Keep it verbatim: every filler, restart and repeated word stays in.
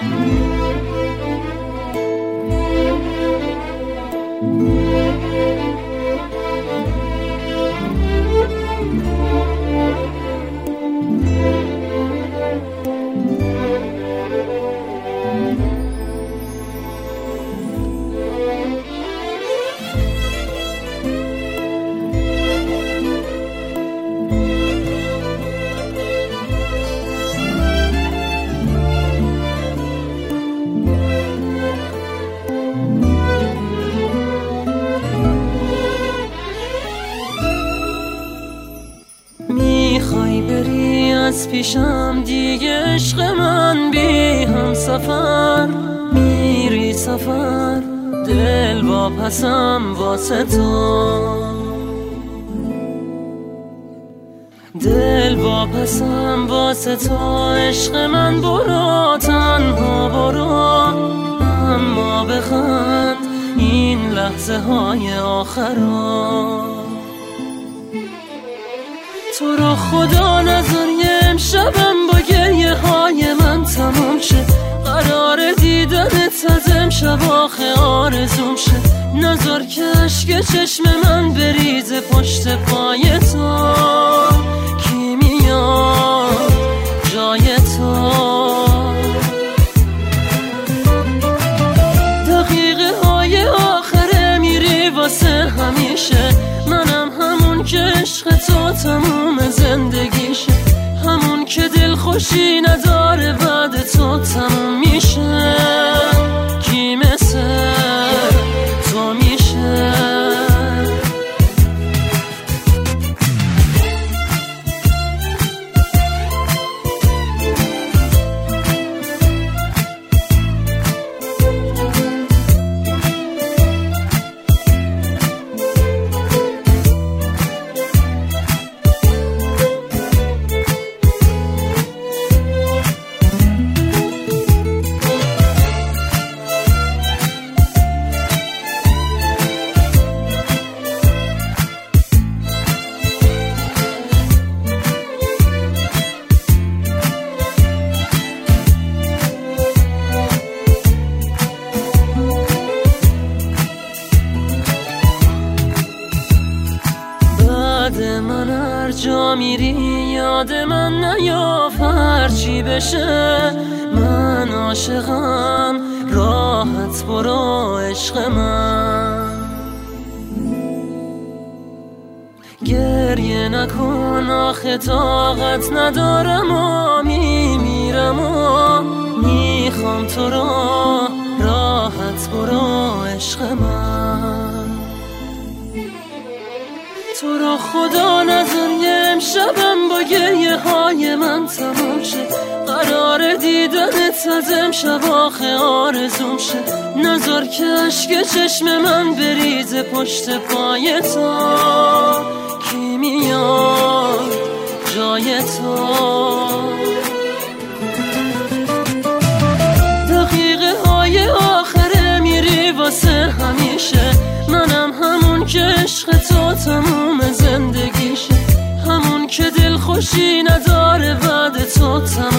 میخوای بری از پیشم دیگه عشق من، بی هم سفر میری سفر، دل واپسم واسه تو، دل واپسم واسه تو. عشق من برو تنها برو، اما بخند این لحظه های آخرا. تو رو خدا نذار یه امشبم با گریه های من تمام شه، قرار دیدنت از امشب آخه آرزوم شه. نذار که عشق چشم من بریزه پشت پای تو، کی میاد جای تو. دقیقه های آخره میری واسه همیشه، منم همون که عشق تو تموم زندگیشه، همون که دل خوشی نداره بعد تو تموم میشه. کی مثل تو میشه؟ من هر جا میری یاد من نیاف، هرچی بشه من عاشقم، راحت برو عشق من. گریه نکن آخه طاقت ندارم و میمیرم و میخوام تو رو، راحت برو عشق من. تو رو خدا نذار یه امشبم با گریه های من تمام شه، قرار دیدنت از امشب آخه آرزوم شه. نذار که عشق چشم من بریزه پشت پای تو، کی میاد جای تو. دقیقه های آخره میری واسه همیشه، منم همون که عشق تو تموم زندگیشه، همون که دل خوشی نداره بعد تو تموم